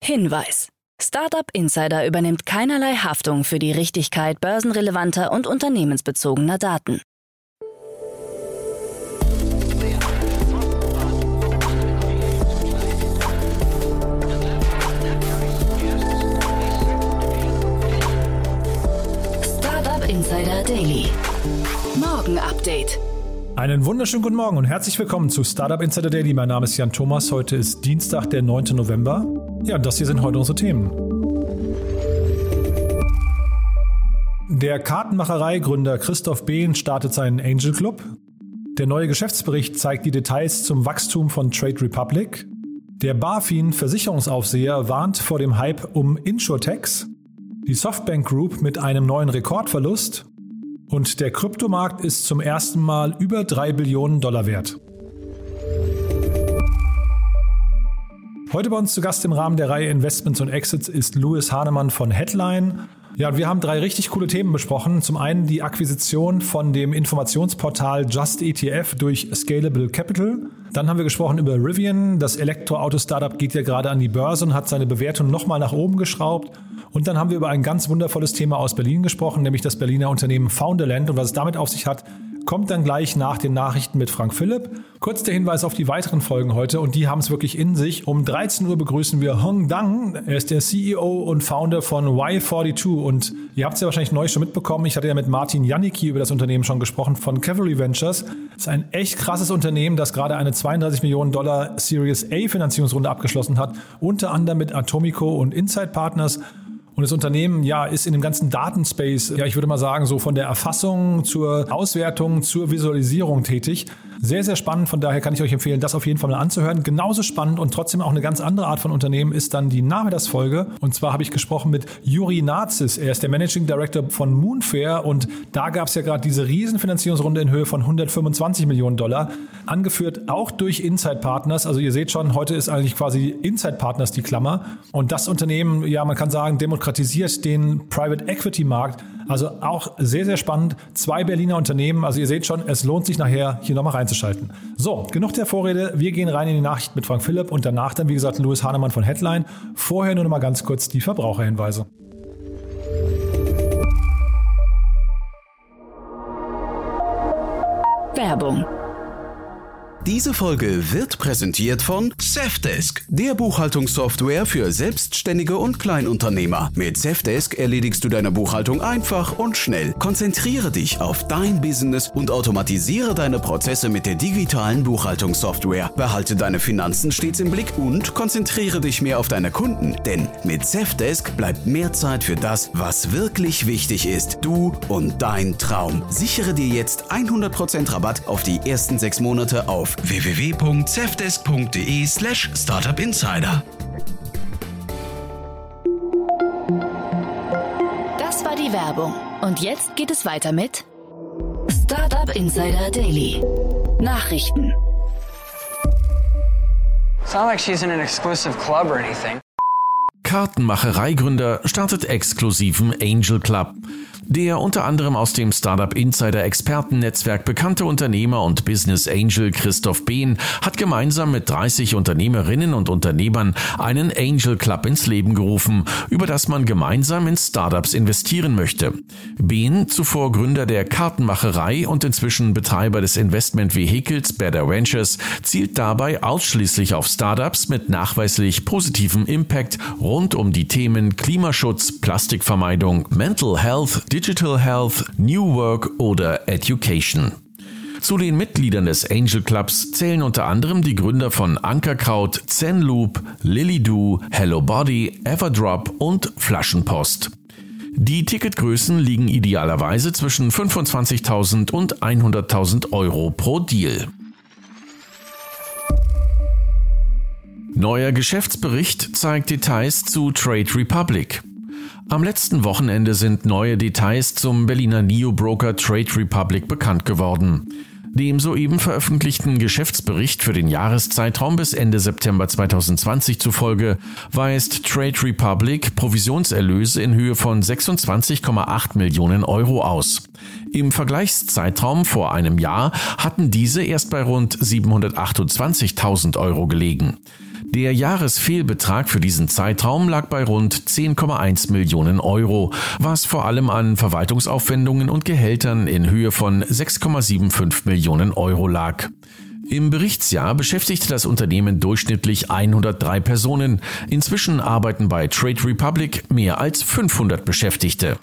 Hinweis: Startup Insider übernimmt keinerlei Haftung für die Richtigkeit börsenrelevanter und unternehmensbezogener Daten. Startup Insider Daily. Morgen Update. Einen wunderschönen guten Morgen und herzlich willkommen zu Startup Insider Daily. Mein Name ist Jan Thomas. Heute ist Dienstag, der 9. November. Ja, das hier sind heute unsere Themen. Der Kartenmacherei-Gründer Christoph Behn startet seinen Angel Club. Der neue Geschäftsbericht zeigt die Details zum Wachstum von Trade Republic. Der BaFin-Versicherungsaufseher warnt vor dem Hype um Insurtechs. Die Softbank Group mit einem neuen Rekordverlust. Und der Kryptomarkt ist zum ersten Mal über $3 Billionen wert. Heute bei uns zu Gast im Rahmen der Reihe Investments und Exits ist Louis Hahnemann von Headline. Ja, wir haben 3 richtig coole Themen besprochen. Zum einen die Akquisition von dem Informationsportal JustETF durch Scalable Capital. Dann haben wir gesprochen über Rivian. Das Elektroauto-Startup geht ja gerade an die Börse und hat seine Bewertung nochmal nach oben geschraubt. Und dann haben wir über ein ganz wundervolles Thema aus Berlin gesprochen, nämlich das Berliner Unternehmen Founderland. Und was es damit auf sich hat, kommt dann gleich nach den Nachrichten mit Frank Philipp. Kurz der Hinweis auf die weiteren Folgen heute und die haben es wirklich in sich. Um 13 Uhr begrüßen wir Hong Dang. Er ist der CEO und Founder von Y42 und ihr habt es ja wahrscheinlich neu schon mitbekommen. Ich hatte ja mit Martin Janicki über das Unternehmen schon gesprochen von Cavalry Ventures. Das ist ein echt krasses Unternehmen, das gerade eine $32 Millionen Series A Finanzierungsrunde abgeschlossen hat. Unter anderem mit Atomico und Insight Partners. Und das Unternehmen, ja, ist in dem ganzen Datenspace, ja, ich würde mal sagen, so von der Erfassung zur Auswertung, zur Visualisierung tätig. Sehr, sehr spannend. Von daher kann ich euch empfehlen, das auf jeden Fall mal anzuhören. Genauso spannend und trotzdem auch eine ganz andere Art von Unternehmen ist dann die Nachmittagsfolge. Und zwar habe ich gesprochen mit Juri Nazis. Er ist der Managing Director von Moonfair und da gab es ja gerade diese Riesenfinanzierungsrunde in Höhe von $125 Millionen. Angeführt auch durch Insight Partners. Also ihr seht schon, heute ist eigentlich quasi Insight Partners die Klammer. Und das Unternehmen, ja, man kann sagen, demokratisiert den Private Equity Markt. Also auch sehr, sehr spannend. 2 Berliner Unternehmen. Also ihr seht schon, es lohnt sich nachher hier nochmal reinzuschalten. So, genug der Vorrede. Wir gehen rein in die Nachrichten mit Frank Philipp und danach dann, wie gesagt, Louis Hahnemann von Headline. Vorher nur noch mal ganz kurz die Verbraucherhinweise. Werbung. Diese Folge wird präsentiert von Safdesk, der Buchhaltungssoftware für Selbstständige und Kleinunternehmer. Mit Safdesk erledigst du deine Buchhaltung einfach und schnell. Konzentriere dich auf dein Business und automatisiere deine Prozesse mit der digitalen Buchhaltungssoftware. Behalte deine Finanzen stets im Blick und konzentriere dich mehr auf deine Kunden. Denn mit Safdesk bleibt mehr Zeit für das, was wirklich wichtig ist. Du und dein Traum. Sichere dir jetzt 100% Rabatt auf die ersten 6 Monate auf www.safdesk.de/startupinsider. Das war die Werbung. Und jetzt geht es weiter mit Startup Insider Daily. Nachrichten. It's not like she's in an exclusive club or anything. Kartenmacherei-Gründer startet exklusiven Angel Club. Der unter anderem aus dem Startup Insider Expertennetzwerk bekannte Unternehmer und Business Angel Christoph Behn hat gemeinsam mit 30 Unternehmerinnen und Unternehmern einen Angel Club ins Leben gerufen, über das man gemeinsam in Startups investieren möchte. Behn, zuvor Gründer der Kartenmacherei und inzwischen Betreiber des Investmentvehikels Better Ventures, zielt dabei ausschließlich auf Startups mit nachweislich positivem Impact rund um die Themen Klimaschutz, Plastikvermeidung, Mental Health, Digital Health, New Work oder Education. Zu den Mitgliedern des Angel Clubs zählen unter anderem die Gründer von Ankerkraut, Zenloop, Lilydoo, Hello Body, Everdrop und Flaschenpost. Die Ticketgrößen liegen idealerweise zwischen 25.000 und 100.000 Euro pro Deal. Neuer Geschäftsbericht zeigt Details zu Trade Republic. Am letzten Wochenende sind neue Details zum Berliner Neo-Broker Trade Republic bekannt geworden. Dem soeben veröffentlichten Geschäftsbericht für den Jahreszeitraum bis Ende September 2020 zufolge weist Trade Republic Provisionserlöse in Höhe von 26,8 Millionen Euro aus. Im Vergleichszeitraum vor einem Jahr hatten diese erst bei rund 728.000 Euro gelegen. Der Jahresfehlbetrag für diesen Zeitraum lag bei rund 10,1 Millionen Euro, was vor allem an Verwaltungsaufwendungen und Gehältern in Höhe von 6,75 Millionen Euro lag. Im Berichtsjahr beschäftigte das Unternehmen durchschnittlich 103 Personen. Inzwischen arbeiten bei Trade Republic mehr als 500 Beschäftigte.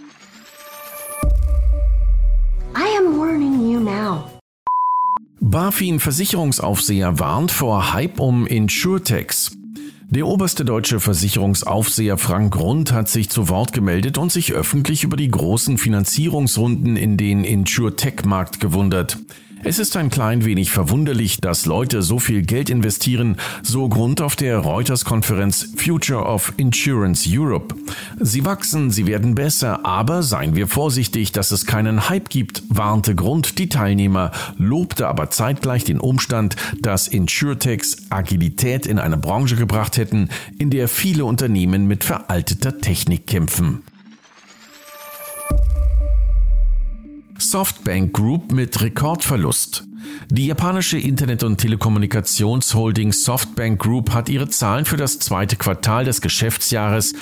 I am warning you now. BaFin-Versicherungsaufseher warnt vor Hype um Insurtechs. Der oberste deutsche Versicherungsaufseher Frank Grund hat sich zu Wort gemeldet und sich öffentlich über die großen Finanzierungsrunden in den Insurtech-Markt gewundert. Es ist ein klein wenig verwunderlich, dass Leute so viel Geld investieren, so Grund auf der Reuters-Konferenz Future of Insurance Europe. Sie wachsen, sie werden besser, aber seien wir vorsichtig, dass es keinen Hype gibt, warnte Grund die Teilnehmer, lobte aber zeitgleich den Umstand, dass Insurtechs Agilität in eine Branche gebracht hätten, in der viele Unternehmen mit veralteter Technik kämpfen. Softbank Group mit Rekordverlust. Die japanische Internet- und Telekommunikationsholding Softbank Group hat ihre Zahlen für das zweite Quartal des Geschäftsjahres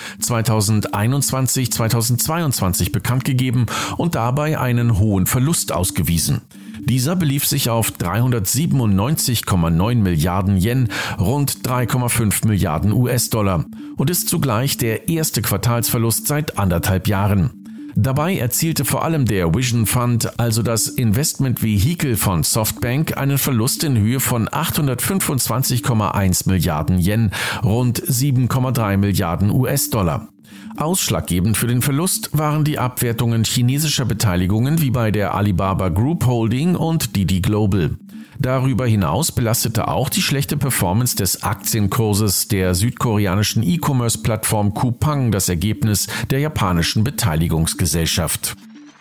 2021-2022 bekannt gegeben und dabei einen hohen Verlust ausgewiesen. Dieser belief sich auf 397,9 Milliarden Yen, rund 3,5 Milliarden US-Dollar und ist zugleich der erste Quartalsverlust seit 1,5 Jahren. Dabei erzielte vor allem der Vision Fund, also das Investmentvehikel von Softbank, einen Verlust in Höhe von 825,1 Milliarden Yen, rund 7,3 Milliarden US-Dollar. Ausschlaggebend für den Verlust waren die Abwertungen chinesischer Beteiligungen wie bei der Alibaba Group Holding und Didi Global. Darüber hinaus belastete auch die schlechte Performance des Aktienkurses der südkoreanischen E-Commerce-Plattform Coupang das Ergebnis der japanischen Beteiligungsgesellschaft.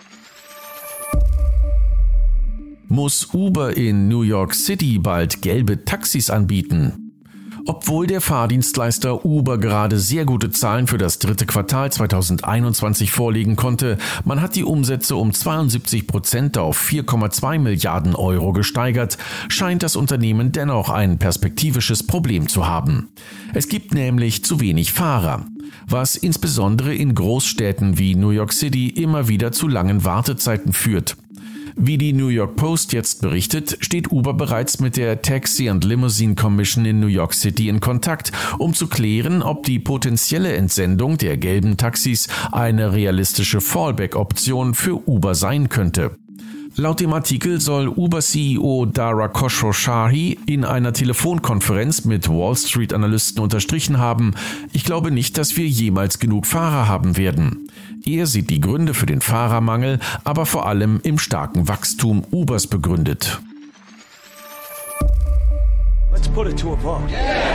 Muss Uber in New York City bald gelbe Taxis anbieten? Obwohl der Fahrdienstleister Uber gerade sehr gute Zahlen für das dritte Quartal 2021 vorlegen konnte, man hat die Umsätze um 72% auf 4,2 Milliarden Euro gesteigert, scheint das Unternehmen dennoch ein perspektivisches Problem zu haben. Es gibt nämlich zu wenig Fahrer, was insbesondere in Großstädten wie New York City immer wieder zu langen Wartezeiten führt. Wie die New York Post jetzt berichtet, steht Uber bereits mit der Taxi and Limousine Commission in New York City in Kontakt, um zu klären, ob die potenzielle Entsendung der gelben Taxis eine realistische Fallback-Option für Uber sein könnte. Laut dem Artikel soll Uber-CEO Dara Khosrowshahi in einer Telefonkonferenz mit Wall Street-Analysten unterstrichen haben, ich glaube nicht, dass wir jemals genug Fahrer haben werden. Er sieht die Gründe für den Fahrermangel aber vor allem im starken Wachstum Ubers begründet. Let's put it to a vote.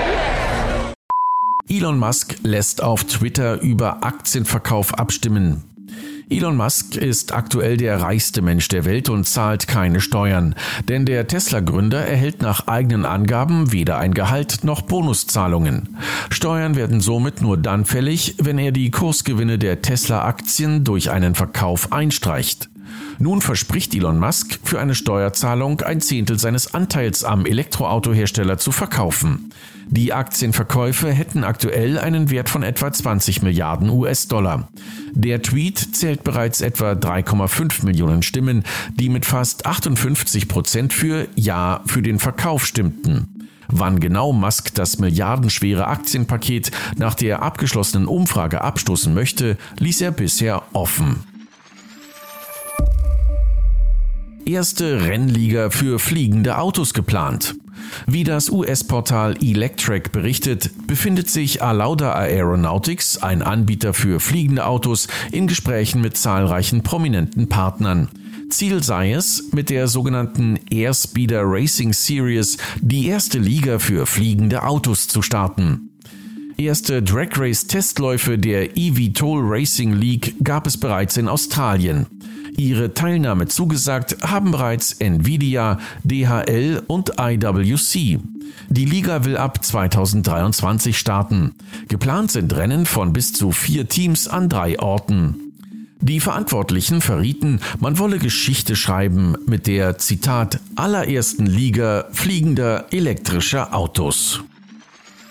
Elon Musk lässt auf Twitter über Aktienverkauf abstimmen. Elon Musk ist aktuell der reichste Mensch der Welt und zahlt keine Steuern, denn der Tesla-Gründer erhält nach eigenen Angaben weder ein Gehalt noch Bonuszahlungen. Steuern werden somit nur dann fällig, wenn er die Kursgewinne der Tesla-Aktien durch einen Verkauf einstreicht. Nun verspricht Elon Musk, für eine Steuerzahlung 1/10 seines Anteils am Elektroautohersteller zu verkaufen. Die Aktienverkäufe hätten aktuell einen Wert von etwa 20 Milliarden US-Dollar. Der Tweet zählt bereits etwa 3,5 Millionen Stimmen, die mit fast 58% für Ja für den Verkauf stimmten. Wann genau Musk das milliardenschwere Aktienpaket nach der abgeschlossenen Umfrage abstoßen möchte, ließ er bisher offen. Erste Rennliga für fliegende Autos geplant. Wie das US-Portal Electrek berichtet, befindet sich Alauda Aeronautics, ein Anbieter für fliegende Autos, in Gesprächen mit zahlreichen prominenten Partnern. Ziel sei es, mit der sogenannten Airspeeder Racing Series die erste Liga für fliegende Autos zu starten. Erste Drag Race Testläufe der eVTOL Racing League gab es bereits in Australien. Ihre Teilnahme zugesagt haben bereits Nvidia, DHL und IWC. Die Liga will ab 2023 starten. Geplant sind Rennen von bis zu 4 Teams an 3 Orten. Die Verantwortlichen verrieten, man wolle Geschichte schreiben mit der, Zitat, allerersten Liga fliegender elektrischer Autos.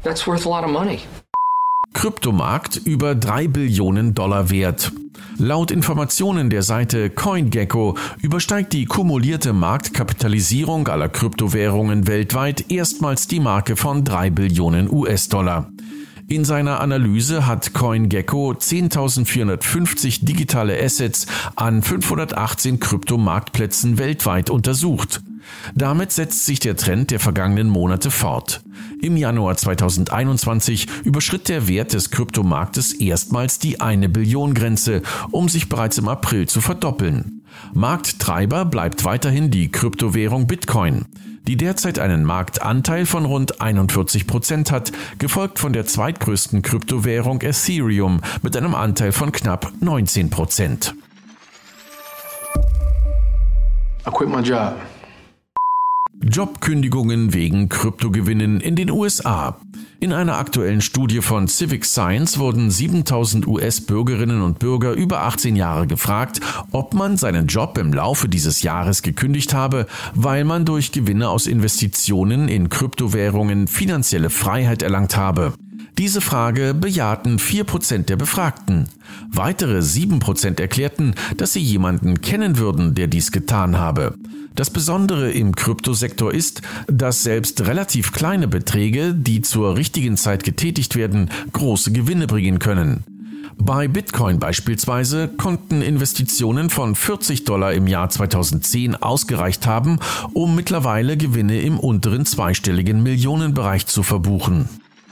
That's worth a lot of money. Kryptomarkt über $3 Billionen wert. Laut Informationen der Seite CoinGecko übersteigt die kumulierte Marktkapitalisierung aller Kryptowährungen weltweit erstmals die Marke von $3 Billionen. In seiner Analyse hat CoinGecko 10.450 digitale Assets an 518 Kryptomarktplätzen weltweit untersucht. Damit setzt sich der Trend der vergangenen Monate fort. Im Januar 2021 überschritt der Wert des Kryptomarktes erstmals die 1 Billion Grenze, um sich bereits im April zu verdoppeln. Markttreiber bleibt weiterhin die Kryptowährung Bitcoin, die derzeit einen Marktanteil von rund 41% hat, gefolgt von der zweitgrößten Kryptowährung Ethereum mit einem Anteil von knapp 19%. I quit my job. Jobkündigungen wegen Kryptogewinnen in den USA. In einer aktuellen Studie von Civic Science wurden 7.000 US-Bürgerinnen und Bürger über 18 Jahre gefragt, ob man seinen Job im Laufe dieses Jahres gekündigt habe, weil man durch Gewinne aus Investitionen in Kryptowährungen finanzielle Freiheit erlangt habe. Diese Frage bejahten 4% der Befragten. Weitere 7% erklärten, dass sie jemanden kennen würden, der dies getan habe. Das Besondere im Kryptosektor ist, dass selbst relativ kleine Beträge, die zur richtigen Zeit getätigt werden, große Gewinne bringen können. Bei Bitcoin beispielsweise konnten Investitionen von $40 im Jahr 2010 ausgereicht haben, um mittlerweile Gewinne im unteren zweistelligen Millionenbereich zu verbuchen.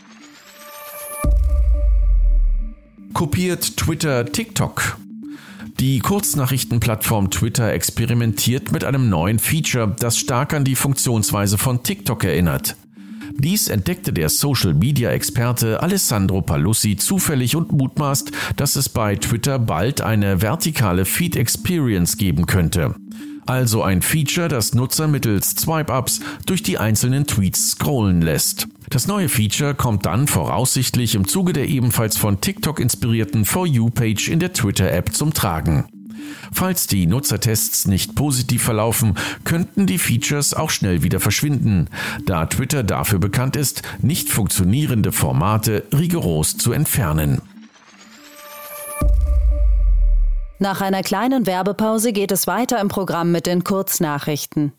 Kopiert Twitter TikTok? Die Kurznachrichtenplattform Twitter experimentiert mit einem neuen Feature, das stark an die Funktionsweise von TikTok erinnert. Dies entdeckte der Social-Media-Experte Alessandro Palussi zufällig und mutmaßt, dass es bei Twitter bald eine vertikale Feed-Experience geben könnte. Also ein Feature, das Nutzer mittels Swipe-Ups durch die einzelnen Tweets scrollen lässt. Das neue Feature kommt dann voraussichtlich im Zuge der ebenfalls von TikTok inspirierten For You-Page in der Twitter-App zum Tragen. Falls die Nutzertests nicht positiv verlaufen, könnten die Features auch schnell wieder verschwinden, da Twitter dafür bekannt ist, nicht funktionierende Formate rigoros zu entfernen. Nach einer kleinen Werbepause geht es weiter im Programm mit den Kurznachrichten.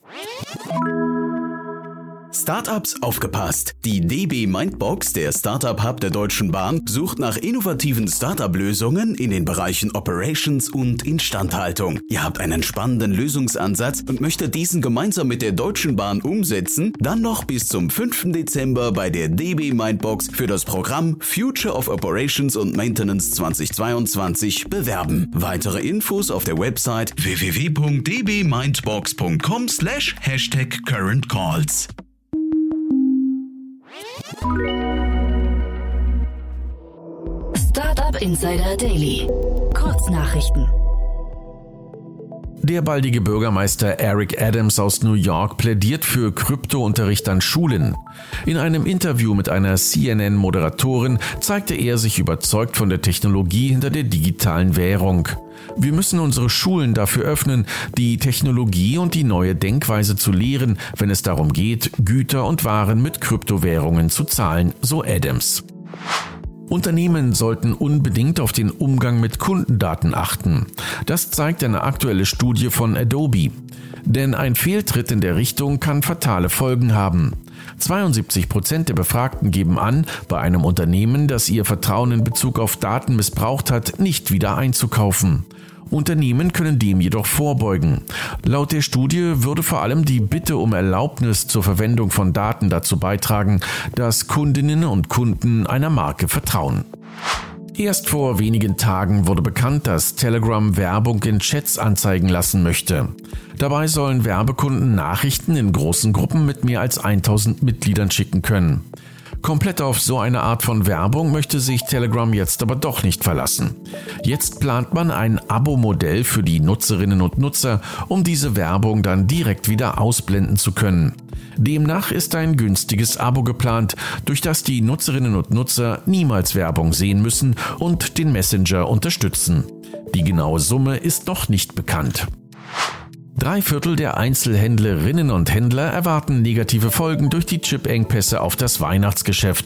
Startups aufgepasst! Die DB Mindbox, der Startup-Hub der Deutschen Bahn, sucht nach innovativen Startup-Lösungen in den Bereichen Operations und Instandhaltung. Ihr habt einen spannenden Lösungsansatz und möchtet diesen gemeinsam mit der Deutschen Bahn umsetzen? Dann noch bis zum 5. Dezember bei der DB Mindbox für das Programm Future of Operations und Maintenance 2022 bewerben. Weitere Infos auf der Website www.dbmindbox.com/currentcalls. Startup Insider Daily. Kurznachrichten. Der baldige Bürgermeister Eric Adams aus New York plädiert für Kryptounterricht an Schulen. In einem Interview mit einer CNN-Moderatorin zeigte er sich überzeugt von der Technologie hinter der digitalen Währung. Wir müssen unsere Schulen dafür öffnen, die Technologie und die neue Denkweise zu lehren, wenn es darum geht, Güter und Waren mit Kryptowährungen zu zahlen, so Adams. Unternehmen sollten unbedingt auf den Umgang mit Kundendaten achten. Das zeigt eine aktuelle Studie von Adobe. Denn ein Fehltritt in der Richtung kann fatale Folgen haben. 72% der Befragten geben an, bei einem Unternehmen, das ihr Vertrauen in Bezug auf Daten missbraucht hat, nicht wieder einzukaufen. Unternehmen können dem jedoch vorbeugen. Laut der Studie würde vor allem die Bitte um Erlaubnis zur Verwendung von Daten dazu beitragen, dass Kundinnen und Kunden einer Marke vertrauen. Erst vor wenigen Tagen wurde bekannt, dass Telegram Werbung in Chats anzeigen lassen möchte. Dabei sollen Werbekunden Nachrichten in großen Gruppen mit mehr als 1000 Mitgliedern schicken können. Komplett auf so eine Art von Werbung möchte sich Telegram jetzt aber doch nicht verlassen. Jetzt plant man ein Abo-Modell für die Nutzerinnen und Nutzer, um diese Werbung dann direkt wieder ausblenden zu können. Demnach ist ein günstiges Abo geplant, durch das die Nutzerinnen und Nutzer niemals Werbung sehen müssen und den Messenger unterstützen. Die genaue Summe ist noch nicht bekannt. 3/4 der Einzelhändlerinnen und Händler erwarten negative Folgen durch die Chip-Engpässe auf das Weihnachtsgeschäft.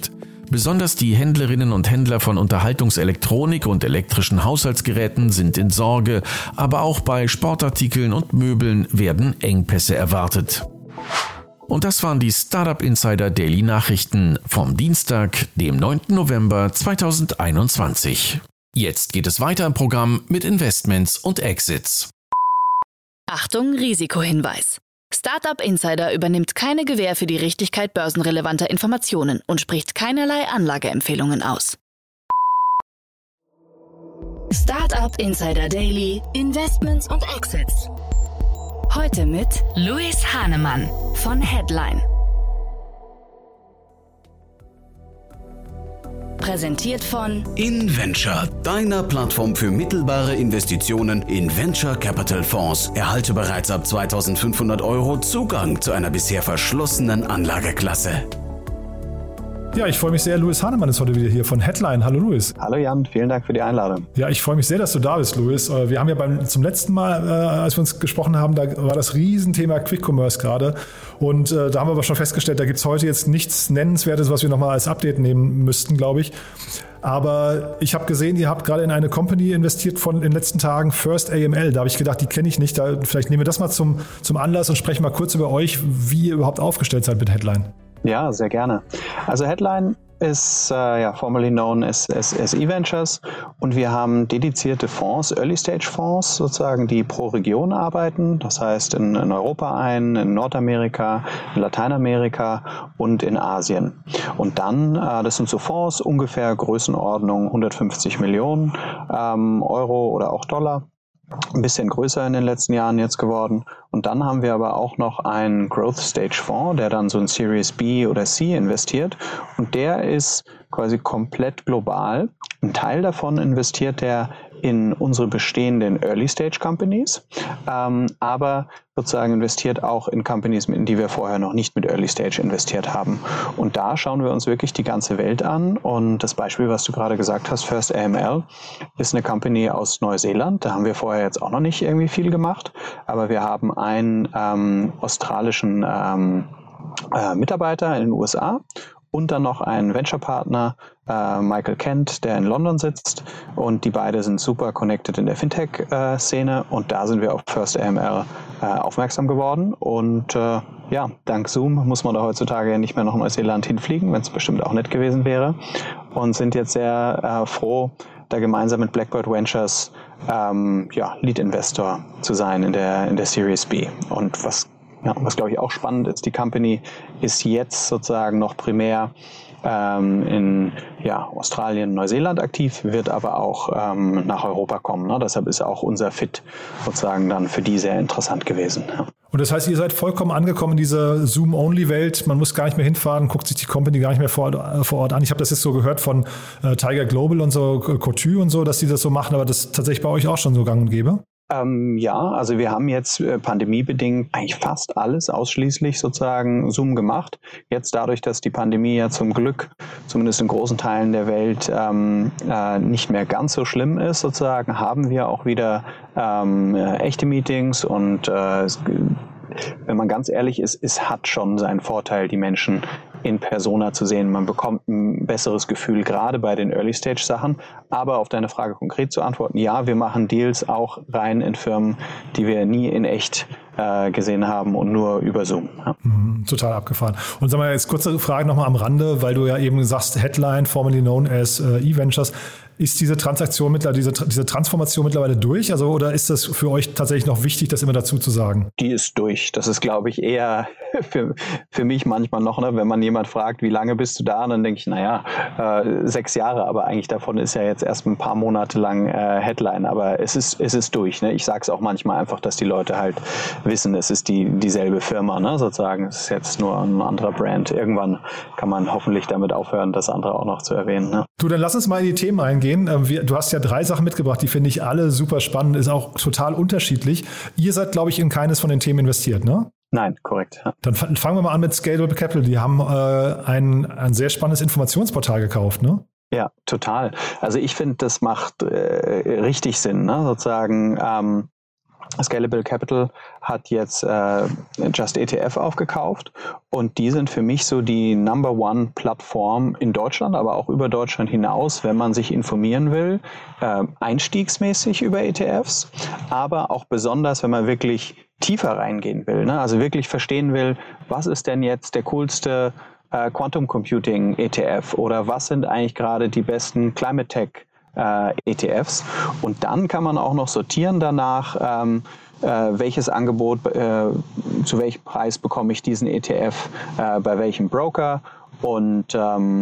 Besonders die Händlerinnen und Händler von Unterhaltungselektronik und elektrischen Haushaltsgeräten sind in Sorge, aber auch bei Sportartikeln und Möbeln werden Engpässe erwartet. Und das waren die Startup Insider Daily Nachrichten vom Dienstag, dem 9. November 2021. Jetzt geht es weiter im Programm mit Investments und Exits. Achtung, Risikohinweis. Startup Insider übernimmt keine Gewähr für die Richtigkeit börsenrelevanter Informationen und spricht keinerlei Anlageempfehlungen aus. Startup Insider Daily, Investments und Exits. Heute mit Louis Hahnemann von Headline. Präsentiert von InVenture, deiner Plattform für mittelbare Investitionen in Venture Capital Fonds. Erhalte bereits ab 2.500 € Zugang zu einer bisher verschlossenen Anlageklasse. Ja, ich freue mich sehr. Louis Hahnemann ist heute wieder hier von Headline. Hallo Louis. Hallo Jan, vielen Dank für die Einladung. Ja, ich freue mich sehr, dass du da bist, Louis. Wir haben ja zum letzten Mal, als wir uns gesprochen haben, da war das Riesenthema Quick Commerce gerade. Und da haben wir aber schon festgestellt, da gibt es heute jetzt nichts Nennenswertes, was wir nochmal als Update nehmen müssten, glaube ich. Aber ich habe gesehen, ihr habt gerade in eine Company investiert von in den letzten Tagen, First AML. Da habe ich gedacht, die kenne ich nicht. Vielleicht nehmen wir das mal zum Anlass und sprechen mal kurz über euch, wie ihr überhaupt aufgestellt seid mit Headline. Ja, sehr gerne. Also Headline ist formerly known as eVentures und wir haben dedizierte Fonds, Early-Stage-Fonds sozusagen, die pro Region arbeiten, das heißt in Europa in Nordamerika, in Lateinamerika und in Asien. Und dann, das sind so Fonds, ungefähr Größenordnung 150 Millionen Euro oder auch Dollar. Ein bisschen größer in den letzten Jahren jetzt geworden. Und dann haben wir aber auch noch einen Growth Stage Fonds, der dann so in Series B oder C investiert. Und der ist quasi komplett global. Ein Teil davon investiert er in unsere bestehenden Early Stage Companies, aber sozusagen investiert auch in Companies, in die wir vorher noch nicht mit Early Stage investiert haben. Und da schauen wir uns wirklich die ganze Welt an. Und das Beispiel, was du gerade gesagt hast, First AML, ist eine Company aus Neuseeland. Da haben wir vorher jetzt auch noch nicht irgendwie viel gemacht, aber wir haben einen australischen Mitarbeiter in den USA und dann noch einen Venture-Partner, Michael Kent, der in London sitzt. Und die beiden sind super connected in der Fintech-Szene. Und da sind wir auf First AML aufmerksam geworden. Und dank Zoom muss man da heutzutage ja nicht mehr nach Neuseeland hinfliegen, wenn es bestimmt auch nett gewesen wäre. Und sind jetzt sehr froh, da gemeinsam mit Blackbird Ventures Lead-Investor zu sein in der Series B. Und was glaube ich auch spannend ist, die Company ist jetzt sozusagen noch primär in Australien, Neuseeland aktiv, wird aber auch nach Europa kommen. Ne? Deshalb ist auch unser Fit sozusagen dann für die sehr interessant gewesen. Ja. Und das heißt, ihr seid vollkommen angekommen in dieser Zoom-Only-Welt. Man muss gar nicht mehr hinfahren, guckt sich die Company gar nicht mehr vor Ort an. Ich habe das jetzt so gehört von Tiger Global und so, Cotu und so, dass die das so machen, aber das ist tatsächlich bei euch auch schon so gang und gäbe? Also wir haben jetzt pandemiebedingt eigentlich fast alles ausschließlich sozusagen Zoom gemacht. Jetzt dadurch, dass die Pandemie ja zum Glück zumindest in großen Teilen der Welt nicht mehr ganz so schlimm ist sozusagen, haben wir auch wieder echte Meetings und wenn man ganz ehrlich ist, es hat schon seinen Vorteil, die Menschen in Persona zu sehen. Man bekommt ein besseres Gefühl, gerade bei den Early-Stage-Sachen. Aber auf deine Frage konkret zu antworten, ja, wir machen Deals auch rein in Firmen, die wir nie in echt gesehen haben und nur über Zoom. Ja. Total abgefahren. Und sag mal, jetzt kurze Frage nochmal am Rande, weil du ja eben sagst, Headline, formerly known as eVentures. Ist diese Transaktion diese Transformation mittlerweile durch? Also, oder ist das für euch tatsächlich noch wichtig, das immer dazu zu sagen? Die ist durch. Das ist, glaube ich, eher für mich manchmal noch, ne? Wenn man jemand fragt, wie lange bist du da? Und dann denke ich, 6 Jahre, aber eigentlich davon ist ja jetzt erst ein paar Monate lang Headline. Aber es ist durch. Ne? Ich sage es auch manchmal einfach, dass die Leute halt wissen, es ist dieselbe Firma, ne? Sozusagen. Es ist jetzt nur ein anderer Brand. Irgendwann kann man hoffentlich damit aufhören, das andere auch noch zu erwähnen. Ne? Du, dann lass uns mal in die Themen eingehen. Du hast ja 3 Sachen mitgebracht, die finde ich alle super spannend, ist auch total unterschiedlich. Ihr seid, glaube ich, in keines von den Themen investiert, ne? Nein, korrekt. Ja. Dann fangen wir mal an mit Scalable Capital. Die haben ein sehr spannendes Informationsportal gekauft, ne? Ja, total. Also ich finde, das macht richtig Sinn, ne? Sozusagen Scalable Capital hat jetzt Just ETF aufgekauft und die sind für mich so die Number-One-Plattform in Deutschland, aber auch über Deutschland hinaus, wenn man sich informieren will, einstiegsmäßig über ETFs, aber auch besonders, wenn man wirklich tiefer reingehen will, ne? Also wirklich verstehen will, was ist denn jetzt der coolste Quantum Computing ETF oder was sind eigentlich gerade die besten Climate Tech ETFs, und dann kann man auch noch sortieren danach, welches Angebot, zu welchem Preis bekomme ich diesen ETF, bei welchem Broker, und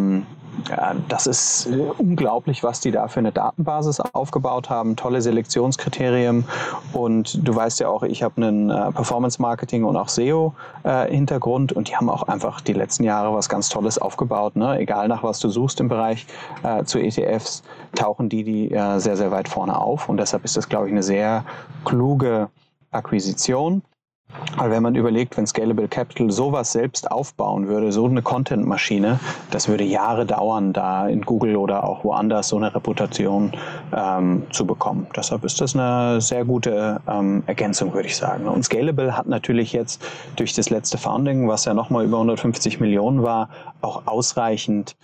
das ist unglaublich, was die da für eine Datenbasis aufgebaut haben, tolle Selektionskriterien, und du weißt ja auch, ich habe einen Performance-Marketing und auch SEO-Hintergrund, und die haben auch einfach die letzten Jahre was ganz Tolles aufgebaut, ne? Egal nach was du suchst im Bereich zu ETFs, tauchen die sehr, sehr weit vorne auf, und deshalb ist das, glaube ich, eine sehr kluge Akquisition. Weil wenn man überlegt, wenn Scalable Capital sowas selbst aufbauen würde, so eine Content-Maschine, das würde Jahre dauern, da in Google oder auch woanders so eine Reputation zu bekommen. Deshalb ist das eine sehr gute Ergänzung, würde ich sagen. Und Scalable hat natürlich jetzt durch das letzte Founding, was ja nochmal über 150 Millionen war, auch ausreichend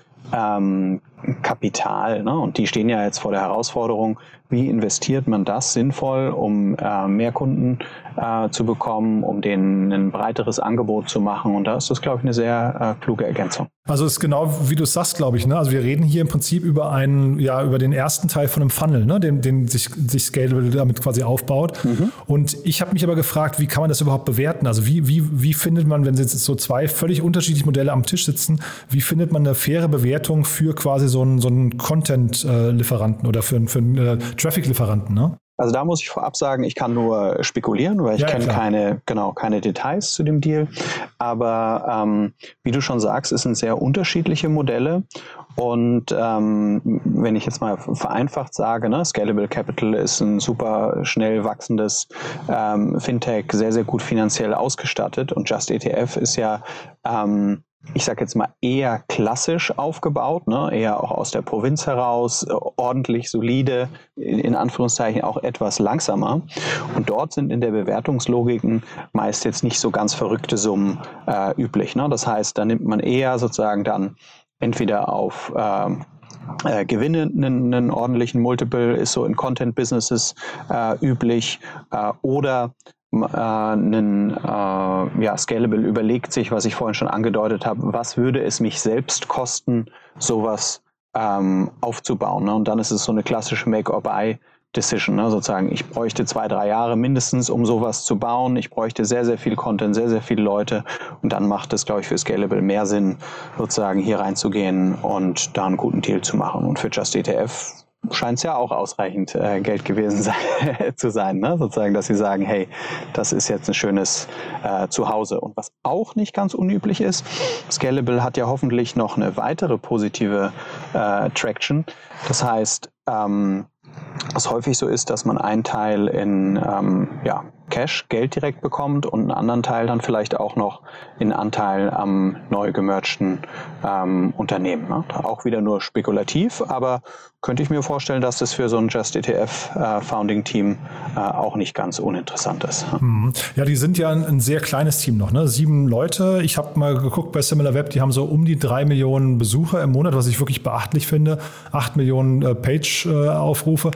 Kapital, ne? Und die stehen ja jetzt vor der Herausforderung, wie investiert man das sinnvoll, um mehr Kunden zu bekommen, um denen ein breiteres Angebot zu machen, und da ist das, glaube ich, eine sehr kluge Ergänzung. Also es ist genau, wie du es sagst, glaube ich, ne? Also wir reden hier im Prinzip über über den ersten Teil von einem Funnel, ne? Den sich Scalable damit quasi aufbaut. Und ich habe mich aber gefragt, wie kann man das überhaupt bewerten? Also wie findet man, wenn jetzt so zwei völlig unterschiedliche Modelle am Tisch sitzen, wie findet man eine faire Bewertung für quasi so einen Content-Lieferanten oder für einen Traffic-Lieferanten, ne? Also da muss ich vorab sagen, ich kann nur spekulieren, weil ich kenne keine Details zu dem Deal. Aber wie du schon sagst, es sind sehr unterschiedliche Modelle. Und wenn ich jetzt mal vereinfacht sage, ne, Scalable Capital ist ein super schnell wachsendes Fintech, sehr, sehr gut finanziell ausgestattet. Und Just ETF ist ja ich sage jetzt mal eher klassisch aufgebaut, ne? Eher auch aus der Provinz heraus, ordentlich, solide, in Anführungszeichen auch etwas langsamer. Und dort sind in der Bewertungslogiken meist jetzt nicht so ganz verrückte Summen üblich, ne? Das heißt, da nimmt man eher sozusagen dann entweder auf Gewinne einen ordentlichen Multiple, ist so in Content-Businesses üblich, oder Scalable überlegt sich, was ich vorhin schon angedeutet habe, was würde es mich selbst kosten, sowas aufzubauen, ne? Und dann ist es so eine klassische Make-or-Buy-Decision, ne? Sozusagen, ich bräuchte 2-3 Jahre mindestens, um sowas zu bauen. Ich bräuchte sehr, sehr viel Content, sehr, sehr viele Leute, und dann macht es, glaube ich, für Scalable mehr Sinn, sozusagen hier reinzugehen und da einen guten Deal zu machen. Und für Just ETF scheint es ja auch ausreichend Geld gewesen zu sein, ne? Sozusagen, dass sie sagen, hey, das ist jetzt ein schönes Zuhause. Und was auch nicht ganz unüblich ist, Scalable hat ja hoffentlich noch eine weitere positive Traction. Das heißt, was häufig so ist, dass man einen Teil in Cash, Geld direkt bekommt, und einen anderen Teil dann vielleicht auch noch in Anteil am neu gemergten Unternehmen, ne? Auch wieder nur spekulativ, aber könnte ich mir vorstellen, dass das für so ein Just ETF Founding Team auch nicht ganz uninteressant ist. Ja, die sind ja ein sehr kleines Team noch, ne? 7 Leute. Ich habe mal geguckt bei SimilarWeb, die haben so um die 3 Millionen Besucher im Monat, was ich wirklich beachtlich finde. 8 Millionen Page-Aufrufe.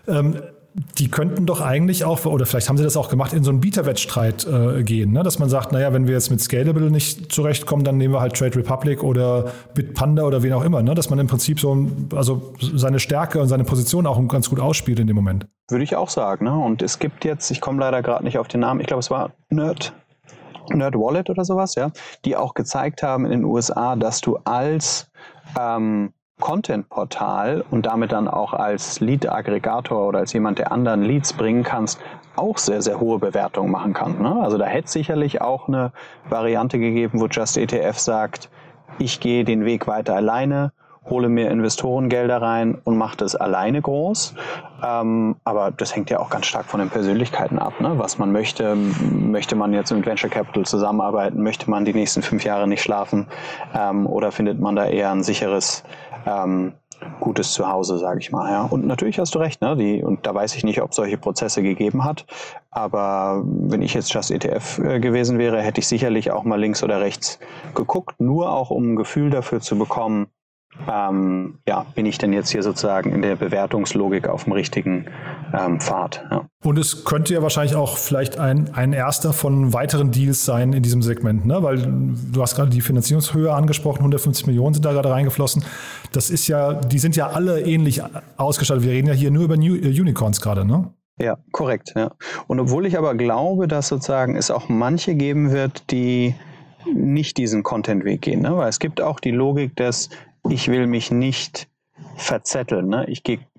Die könnten doch eigentlich auch, oder vielleicht haben sie das auch gemacht, in so einen Bieterwettstreit gehen, ne? Dass man sagt, naja, wenn wir jetzt mit Scalable nicht zurechtkommen, dann nehmen wir halt Trade Republic oder Bitpanda oder wen auch immer, ne? Dass man im Prinzip also seine Stärke und seine Position auch ganz gut ausspielt in dem Moment. Würde ich auch sagen, ne? Und es gibt jetzt, ich komme leider gerade nicht auf den Namen, ich glaube, es war Nerd Wallet oder sowas, ja, die auch gezeigt haben in den USA, dass du als Content-Portal und damit dann auch als Lead-Aggregator oder als jemand, der anderen Leads bringen kannst, auch sehr, sehr hohe Bewertungen machen kann, ne? Also da hätte es sicherlich auch eine Variante gegeben, wo Just ETF sagt, ich gehe den Weg weiter alleine, hole mir Investorengelder rein und mache das alleine groß. Aber das hängt ja auch ganz stark von den Persönlichkeiten ab, ne? Was man möchte. Möchte man jetzt mit Venture Capital zusammenarbeiten? Möchte man die nächsten 5 Jahre nicht schlafen? Oder findet man da eher ein sicheres, gutes Zuhause, sage ich mal. Ja. Und natürlich hast du recht, ne? Und da weiß ich nicht, ob es solche Prozesse gegeben hat, aber wenn ich jetzt Just ETF gewesen wäre, hätte ich sicherlich auch mal links oder rechts geguckt, nur auch um ein Gefühl dafür zu bekommen, bin ich denn jetzt hier sozusagen in der Bewertungslogik auf dem richtigen Pfad. Ja. Und es könnte ja wahrscheinlich auch vielleicht ein erster von weiteren Deals sein in diesem Segment, ne? Weil du hast gerade die Finanzierungshöhe angesprochen, 150 Millionen sind da gerade reingeflossen. Das ist ja, die sind ja alle ähnlich ausgestattet. Wir reden ja hier nur über Unicorns gerade, ne? Ja, korrekt. Ja. Und obwohl ich aber glaube, dass sozusagen es auch manche geben wird, die nicht diesen Content-Weg gehen, ne? Weil es gibt auch die Logik des ich will mich nicht verzetteln. Ne? Ich gehe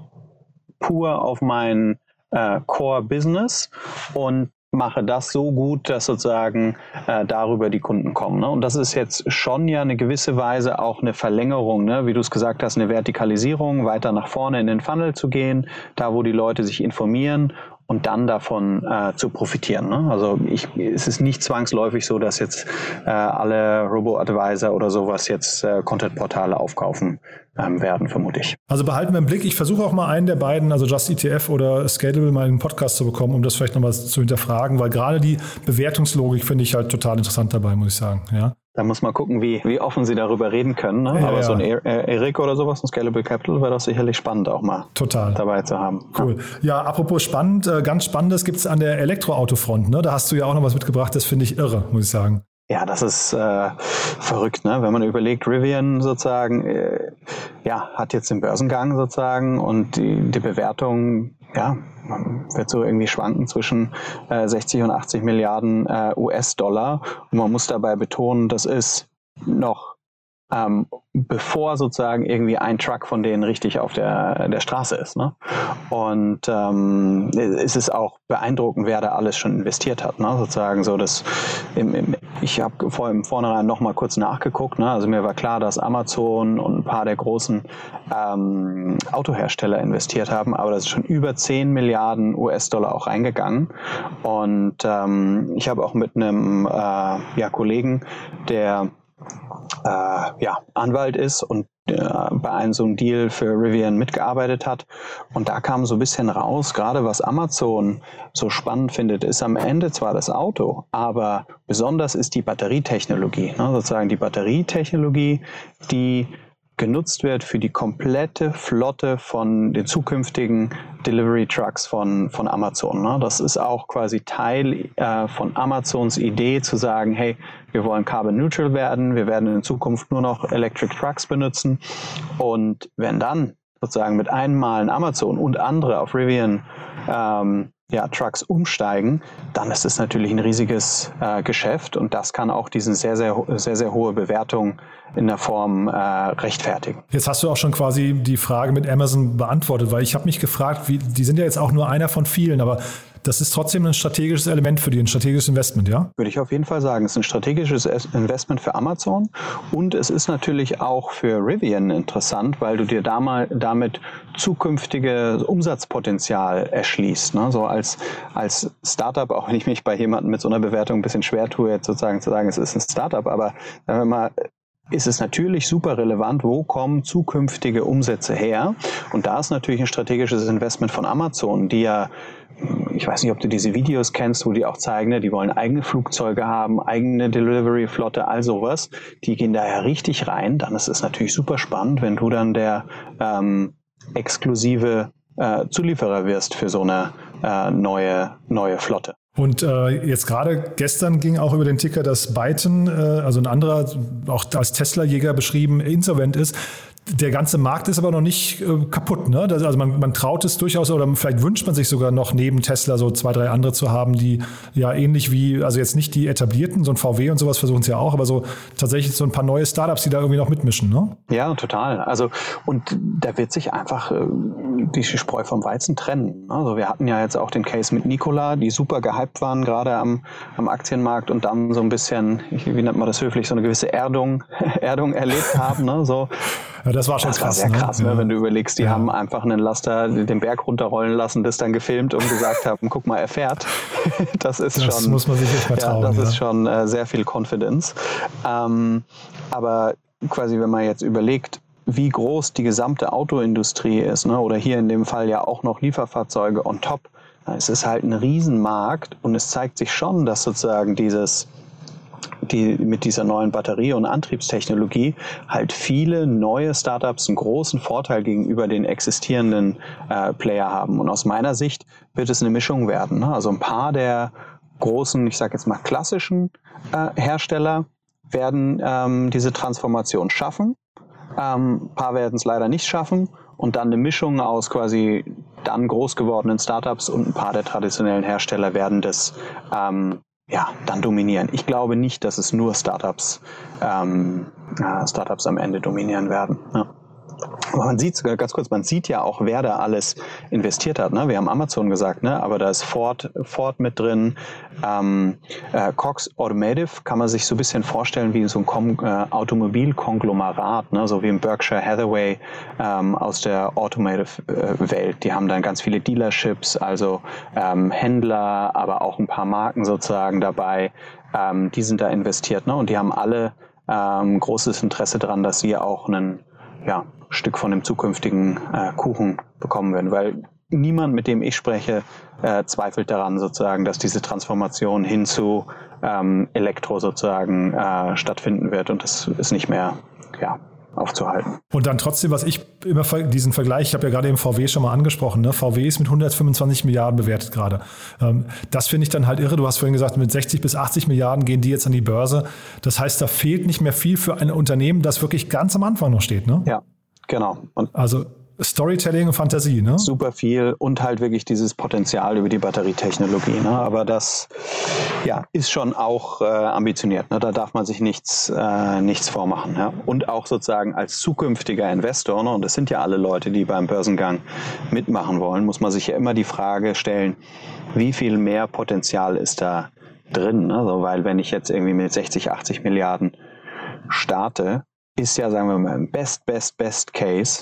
pur auf mein Core-Business und mache das so gut, dass sozusagen darüber die Kunden kommen. Ne? Und das ist jetzt schon ja eine gewisse Weise auch eine Verlängerung, ne? Wie du es gesagt hast, eine Vertikalisierung, weiter nach vorne in den Funnel zu gehen, da wo die Leute sich informieren und dann davon zu profitieren. Ne? Also es ist nicht zwangsläufig so, dass jetzt alle Robo-Advisor oder sowas jetzt Content-Portale aufkaufen werden, vermute ich. Also behalten wir im Blick. Ich versuche auch mal einen der beiden, also Just ETF oder Scalable, mal in den Podcast zu bekommen, um das vielleicht nochmal zu hinterfragen, weil gerade die Bewertungslogik finde ich halt total interessant dabei, muss ich sagen. Ja. Da muss man gucken, wie offen sie darüber reden können. Ne? Aber so ein Erik oder sowas, ein Scalable Capital, wäre das sicherlich spannend auch mal dabei zu haben. Cool. Ja, apropos spannend, ganz Spannendes gibt es an der Elektroautofront. Ne? Da hast du ja auch noch was mitgebracht, das finde ich irre, muss ich sagen. Ja, das ist verrückt, ne? Wenn man überlegt, Rivian sozusagen, hat jetzt den Börsengang sozusagen und die Bewertung, wird so irgendwie schwanken zwischen 60 und 80 Milliarden US-Dollar. Und man muss dabei betonen, das ist noch bevor sozusagen irgendwie ein Truck von denen richtig auf der Straße ist. Ne? Und es ist auch beeindruckend, wer da alles schon investiert hat. Ne? Sozusagen so, ich habe im Vornherein noch mal kurz nachgeguckt. Ne? Also mir war klar, dass Amazon und ein paar der großen Autohersteller investiert haben, aber das ist schon über 10 Milliarden US-Dollar auch reingegangen. Und ich habe auch mit einem Kollegen, der Anwalt ist und bei einem so einem Deal für Rivian mitgearbeitet hat. Und da kam so ein bisschen raus, gerade was Amazon so spannend findet, ist am Ende zwar das Auto, aber besonders ist die Batterietechnologie. Ne? Sozusagen die Batterietechnologie, die genutzt wird für die komplette Flotte von den zukünftigen Delivery Trucks von Amazon. Ne? Das ist auch quasi Teil von Amazons Idee zu sagen, hey, wir wollen carbon neutral werden, wir werden in Zukunft nur noch Electric Trucks benutzen. Und wenn dann sozusagen mit einem Mal ein Amazon und andere auf Rivian Trucks umsteigen, dann ist es natürlich ein riesiges Geschäft und das kann auch diesen sehr, sehr, sehr, sehr hohe Bewertung in der Form rechtfertigen. Jetzt hast du auch schon quasi die Frage mit Amazon beantwortet, weil ich habe mich gefragt, die sind ja jetzt auch nur einer von vielen, aber das ist trotzdem ein strategisches Element für die, ein strategisches Investment, ja? Würde ich auf jeden Fall sagen. Es ist ein strategisches Investment für Amazon und es ist natürlich auch für Rivian interessant, weil du dir damit zukünftige Umsatzpotenzial erschließt. Ne? So als Startup, auch wenn ich mich bei jemandem mit so einer Bewertung ein bisschen schwer tue, jetzt sozusagen zu sagen, es ist ein Startup, aber sagen wir mal, ist es natürlich super relevant, wo kommen zukünftige Umsätze her? Und da ist natürlich ein strategisches Investment von Amazon, die ja, ich weiß nicht, ob du diese Videos kennst, wo die auch zeigen, ne, die wollen eigene Flugzeuge haben, eigene Delivery-Flotte, all sowas. Die gehen da ja richtig rein. Dann ist es natürlich super spannend, wenn du dann der exklusive Zulieferer wirst für so eine neue Flotte. Und jetzt gerade gestern ging auch über den Ticker, dass Byton, also ein anderer, auch als Tesla-Jäger beschrieben, insolvent ist. Der ganze Markt ist aber noch nicht kaputt, ne? Also man traut es durchaus, oder vielleicht wünscht man sich sogar noch neben Tesla so 2, 3 andere zu haben, die ja ähnlich wie, also jetzt nicht die etablierten, so ein VW und sowas versuchen es ja auch, aber so tatsächlich so ein paar neue Startups, die da irgendwie noch mitmischen, ne? Ja, total. Also und da wird sich einfach die Spreu vom Weizen trennen. Also wir hatten ja jetzt auch den Case mit Nikola, die super gehypt waren, gerade am Aktienmarkt und dann so ein bisschen, wie nennt man das höflich, so eine gewisse Erdung erlebt haben, ne? So. Ja, das war schon krass. Das war sehr krass, ne? Wenn du überlegst, die haben einfach einen Laster den Berg runterrollen lassen, das dann gefilmt und gesagt haben, guck mal, er fährt. Das muss man sich nicht vertrauen. Das ist schon sehr viel Confidence. Aber quasi, wenn man jetzt überlegt, wie groß die gesamte Autoindustrie ist, ne? Oder hier in dem Fall ja auch noch Lieferfahrzeuge on top. Es ist halt ein Riesenmarkt und es zeigt sich schon, dass sozusagen mit dieser neuen Batterie- und Antriebstechnologie halt viele neue Startups einen großen Vorteil gegenüber den existierenden Player haben. Und aus meiner Sicht wird es eine Mischung werden, ne? Also ein paar der großen, ich sage jetzt mal klassischen Hersteller werden diese Transformation schaffen. Ein paar werden es leider nicht schaffen und dann eine Mischung aus quasi dann groß gewordenen Startups und ein paar der traditionellen Hersteller werden das dann dominieren. Ich glaube nicht, dass es nur Startups am Ende dominieren werden. Ja. Aber man sieht ja auch, wer da alles investiert hat. Ne? Wir haben Amazon gesagt, ne? Aber da ist Ford mit drin. Cox Automotive kann man sich so ein bisschen vorstellen wie so ein Automobilkonglomerat, ne? So wie im Berkshire Hathaway aus der Automotive-Welt. Die haben dann ganz viele Dealerships, also Händler, aber auch ein paar Marken sozusagen dabei. Die sind da investiert, ne? Und die haben alle großes Interesse daran, dass sie auch ein Stück von dem zukünftigen Kuchen bekommen werden, weil niemand, mit dem ich spreche, zweifelt daran sozusagen, dass diese Transformation hin zu Elektro sozusagen stattfinden wird und das ist nicht mehr aufzuhalten. Und dann trotzdem, was ich immer diesen Vergleich, ich habe ja gerade eben VW schon mal angesprochen, ne? VW ist mit 125 Milliarden bewertet gerade. Das finde ich dann halt irre. Du hast vorhin gesagt, mit 60 bis 80 Milliarden gehen die jetzt an die Börse. Das heißt, da fehlt nicht mehr viel für ein Unternehmen, das wirklich ganz am Anfang noch steht, ne? Ja, genau. Und also Storytelling und Fantasie, ne? Super viel und halt wirklich dieses Potenzial über die Batterietechnologie, ne? Aber das ist schon auch ambitioniert, ne? Da darf man sich nichts vormachen, ja? Und auch sozusagen als zukünftiger Investor, ne? Und das sind ja alle Leute, die beim Börsengang mitmachen wollen, muss man sich ja immer die Frage stellen, wie viel mehr Potenzial ist da drin, also, weil wenn ich jetzt irgendwie mit 60, 80 Milliarden starte, ist ja, sagen wir mal, im Best Case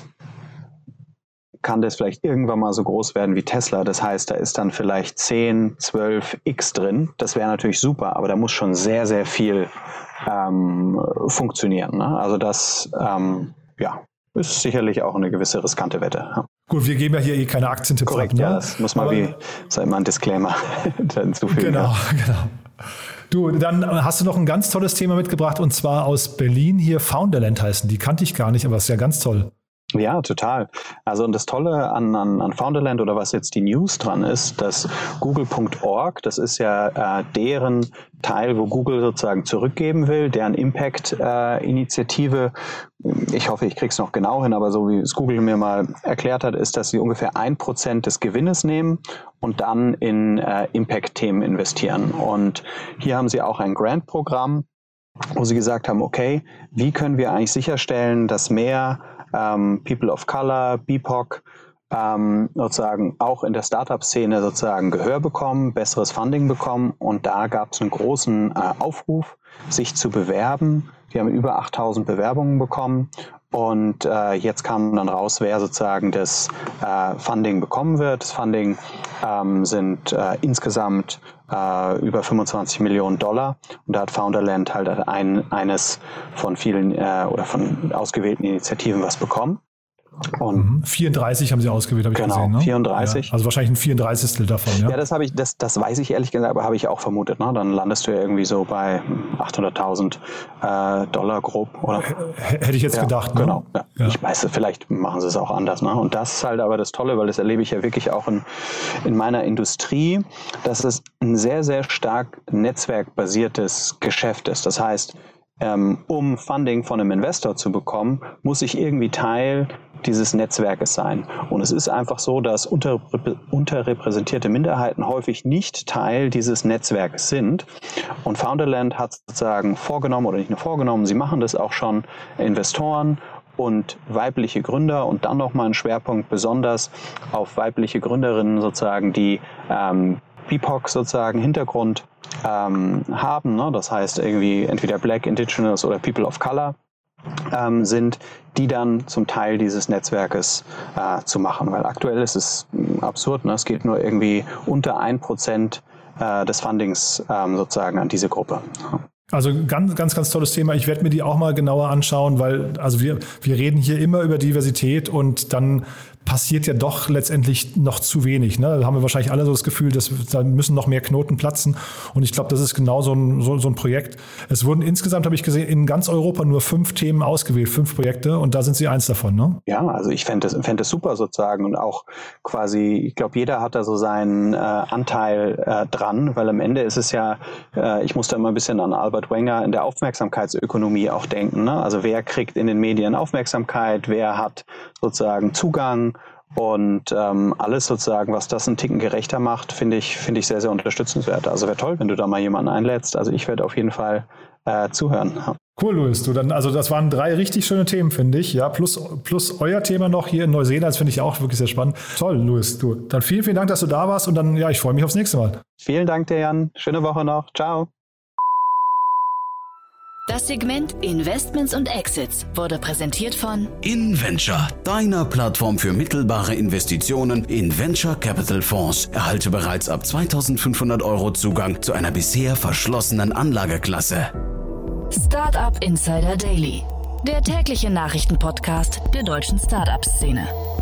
kann das vielleicht irgendwann mal so groß werden wie Tesla. Das heißt, da ist dann vielleicht 10, 12x drin. Das wäre natürlich super, aber da muss schon sehr, sehr viel funktionieren. Ne? Also das ist sicherlich auch eine gewisse riskante Wette. Ja. Gut, wir geben ja hier keine Aktientipps ab. Korrekt, ne? Ja, das muss man immer ein Disclaimer hinzufügen. Genau. Du, dann hast du noch ein ganz tolles Thema mitgebracht und zwar aus Berlin hier Founderland heißen. Die kannte ich gar nicht, aber ist ja ganz toll. Ja, total. Also und das Tolle an Founderland oder was jetzt die News dran ist, dass Google.org, das ist ja deren Teil, wo Google sozusagen zurückgeben will, deren Impact-Initiative. Ich hoffe, ich krieg's noch genau hin, aber so wie es Google mir mal erklärt hat, ist, dass sie ungefähr 1% des Gewinnes nehmen und dann in Impact-Themen investieren. Und hier haben sie auch ein Grant-Programm, wo sie gesagt haben, okay, wie können wir eigentlich sicherstellen, dass mehr People of Color, BIPOC sozusagen auch in der Startup-Szene sozusagen Gehör bekommen, besseres Funding bekommen und da gab es einen großen Aufruf, sich zu bewerben. Die haben über 8.000 Bewerbungen bekommen und jetzt kam dann raus, wer sozusagen das Funding bekommen wird. Das Funding sind insgesamt über 25 Millionen Dollar und da hat Founderland halt eines von vielen oder von ausgewählten Initiativen was bekommen. Und 34 haben sie ausgewählt, habe ich gesehen. Ne? 34. Ja, also wahrscheinlich ein 34. davon. Ja, ja das weiß ich ehrlich gesagt, aber habe ich auch vermutet. Ne? Dann landest du ja irgendwie so bei 800.000 Dollar grob. Oder? Hätte ich jetzt gedacht. Ne? Genau. Ja. Ja. Ich weiß, vielleicht machen sie es auch anders. Ne? Und das ist halt aber das Tolle, weil das erlebe ich ja wirklich auch in meiner Industrie, dass es ein sehr, sehr stark netzwerkbasiertes Geschäft ist. Das heißt, um Funding von einem Investor zu bekommen, muss ich irgendwie Teil dieses Netzwerkes sein. Und es ist einfach so, dass unterrepräsentierte Minderheiten häufig nicht Teil dieses Netzwerkes sind. Und Founderland hat sozusagen vorgenommen, oder nicht nur vorgenommen, sie machen das auch schon, Investoren und weibliche Gründer und dann nochmal einen Schwerpunkt besonders auf weibliche Gründerinnen sozusagen, die BIPOC sozusagen Hintergrund haben, ne? Das heißt irgendwie entweder Black, Indigenous oder People of Color sind, die dann zum Teil dieses Netzwerkes zu machen. Weil aktuell ist es absurd, ne? Es geht nur irgendwie unter 1% des Fundings sozusagen an diese Gruppe. Also ganz, ganz, ganz tolles Thema. Ich werde mir die auch mal genauer anschauen, weil also wir reden hier immer über Diversität und dann passiert ja doch letztendlich noch zu wenig. Ne? Da haben wir wahrscheinlich alle so das Gefühl, dass da müssen noch mehr Knoten platzen. Und ich glaube, das ist genau so ein Projekt. Es wurden insgesamt, habe ich gesehen, in ganz Europa nur 5 Themen ausgewählt, 5 Projekte. Und da sind Sie eins davon, ne? Ja, also ich fände das super sozusagen. Und auch quasi, ich glaube, jeder hat da so seinen Anteil dran, weil am Ende ist es ja, ich muss da immer ein bisschen an Albert Wenger in der Aufmerksamkeitsökonomie auch denken. Ne? Also wer kriegt in den Medien Aufmerksamkeit, wer hat sozusagen Zugang und alles sozusagen, was das einen Ticken gerechter macht, finde ich sehr, sehr unterstützenswert. Also wäre toll, wenn du da mal jemanden einlädst. Also ich werde auf jeden Fall zuhören. Cool, Louis. Also das waren 3 richtig schöne Themen, finde ich. Ja, plus euer Thema noch hier in Neuseeland, das finde ich auch wirklich sehr spannend. Toll, Louis. Dann vielen, vielen Dank, dass du da warst und dann, ja, ich freue mich aufs nächste Mal. Vielen Dank dir, Jan. Schöne Woche noch. Ciao. Das Segment Investments und Exits wurde präsentiert von InVenture, deiner Plattform für mittelbare Investitionen in Venture Capital Fonds. Erhalte bereits ab 2.500 € Zugang zu einer bisher verschlossenen Anlageklasse. Startup Insider Daily, der tägliche Nachrichtenpodcast der deutschen Startup-Szene.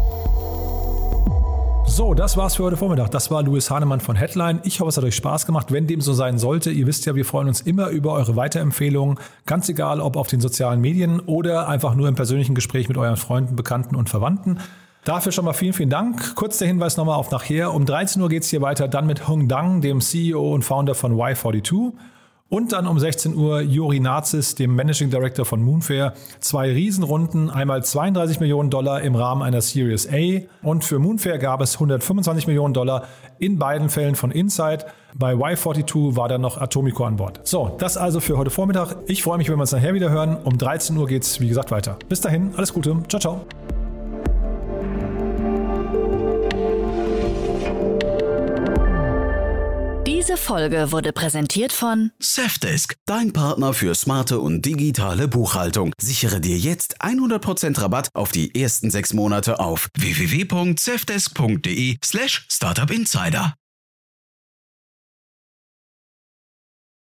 So, das war's für heute Vormittag. Das war Louis Hahnemann von Headline. Ich hoffe, es hat euch Spaß gemacht. Wenn dem so sein sollte, ihr wisst ja, wir freuen uns immer über eure Weiterempfehlungen. Ganz egal, ob auf den sozialen Medien oder einfach nur im persönlichen Gespräch mit euren Freunden, Bekannten und Verwandten. Dafür schon mal vielen, vielen Dank. Kurz der Hinweis nochmal auf nachher. Um 13 Uhr geht's hier weiter, dann mit Hung Dang, dem CEO und Founder von Y42. Und dann um 16 Uhr Juri Nazis, dem Managing Director von Moonfair. 2 Riesenrunden, einmal $32 Millionen im Rahmen einer Series A. Und für Moonfair gab es $125 Millionen in beiden Fällen von Insight. Bei Y42 war dann noch Atomico an Bord. So, das also für heute Vormittag. Ich freue mich, wenn wir uns nachher wieder hören. Um 13 Uhr geht's, wie gesagt, weiter. Bis dahin, alles Gute. Ciao, ciao. Diese Folge wurde präsentiert von Safdesk, dein Partner für smarte und digitale Buchhaltung. Sichere dir jetzt 100% Rabatt auf die ersten 6 Monate auf www.safdesk.de/startupinsider.